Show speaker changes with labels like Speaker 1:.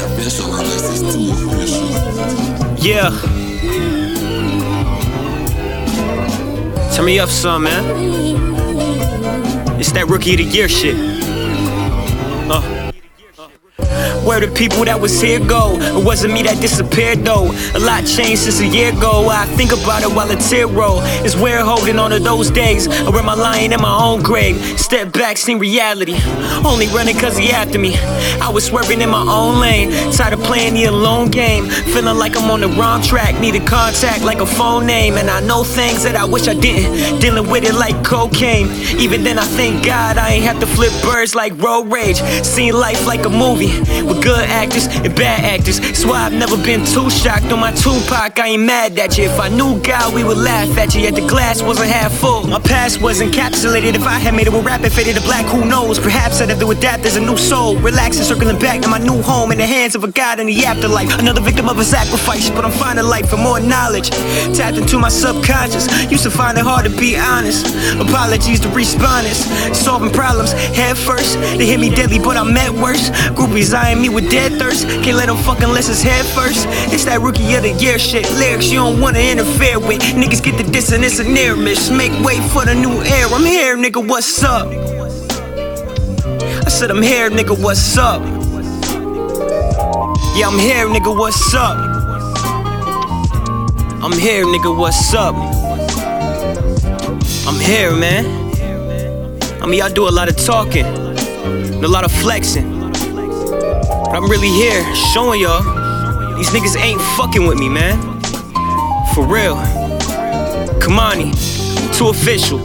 Speaker 1: Yeah. Turn me up some, man. It's that Rookie of the Year shit. Where the people that was here go? It wasn't me that disappeared though. A lot changed since a year ago. I think about it while a tear roll. It's weird holding on to those days. I wear my lying in my own grave. Step back, seen reality. Only running cause he after me. I was swerving in my own lane. Tired of playing the alone game. Feeling like I'm on the wrong track. Needed contact like a phone name. And I know things that I wish I didn't. Dealing with it like cocaine. Even then I thank God I ain't have to flip birds like road rage. Seen life like a movie with good actors and bad actors. That's why I've never been too shocked on my Tupac. I ain't mad at you. If I knew God, we would laugh at you. Yet the glass wasn't half full. My past was encapsulated. If I had made it with rap and faded to black, who knows? Perhaps I'd have to adapt as a new soul. Relaxing, circling back to my new home in the hands of a God in the afterlife. Another victim of a sacrifice, but I'm finding life for more knowledge. Tapped into my subconscious. Used to find it hard to be honest. Apologies to respondents. Solving problems head first. They hit me deadly, but I'm at worse. Groupies eyeing me with dead thirst. Can't let them fucking lessons head first. It's that Rookie of the Year shit. Lyrics you don't wanna interfere with. Niggas get the dissonance and near miss. Make way for the new era. I'm here, nigga, what's up? I said I'm here, nigga, what's up? Yeah, I'm here, nigga, what's up? I'm here, nigga, what's up? I'm here, man. I mean, y'all do a lot of talking and a lot of flexing, but I'm really here showing y'all these niggas ain't fucking with me, man. For real. Kamani, too official.